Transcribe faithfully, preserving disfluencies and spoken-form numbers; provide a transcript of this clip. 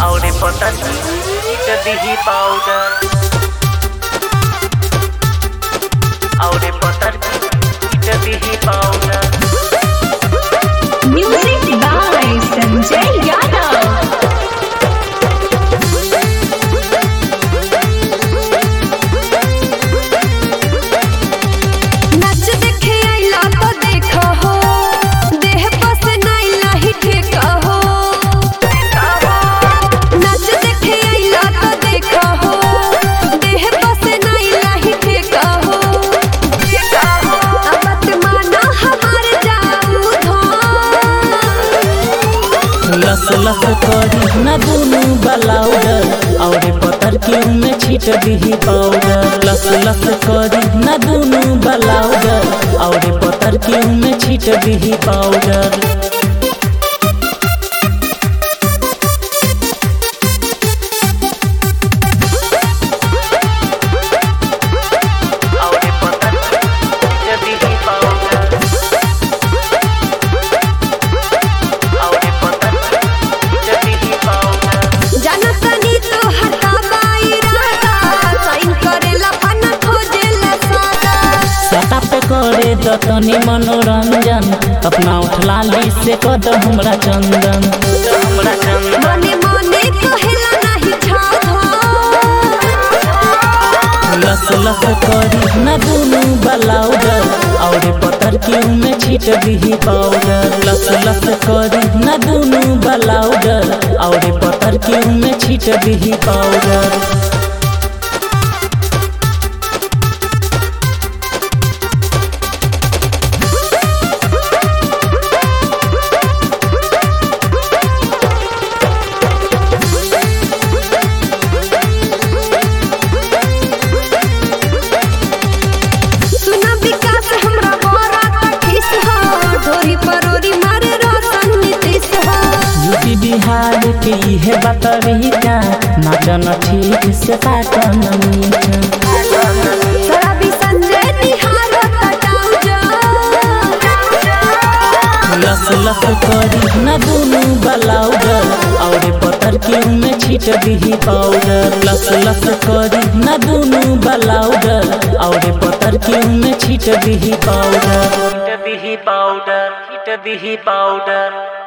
और पतन छीट दीही पाउडर और पतन छीट दीही powder. Music by Sanjay Yadav। नच देखे आइला तो देखा हो, देह बस नाइला ही ठेका हो। नच देखे आइला तो देखा हो, देह बस नाइला ही ठेका हो। अब मत माना हमार जाऊ लस लस करी न दुनू बलाउडर और पतर के में छीट दीही पाउडर। लस लस करी न दुनू बलाउडर और पतर के में छीट दीही पाउडर। करे दतनी मनोरंजन अपना उठलाली से कद हमरा चंदन। मने मने कहेला नहीं छाधा। लस लस करी न दुनू बलाउडर और पतर के में छीट दीही पाउडर। लस लस करी न दुनू बलाउडर और पतर के में छीट दीही पाउडर। बिहार के इहे बतरी का नाचन ठीक से पाटन मीठा। शराबी संजय निहार तटाऊ जा। लस लस करी न दुनू बलाउडर और पतर के में छीट दीही पाउडर। लस लस करी न दुनू बलाउडर और पतर के में छीट दीही पाउडर। छीट दीही पाउडर छीट दीही पाउडर।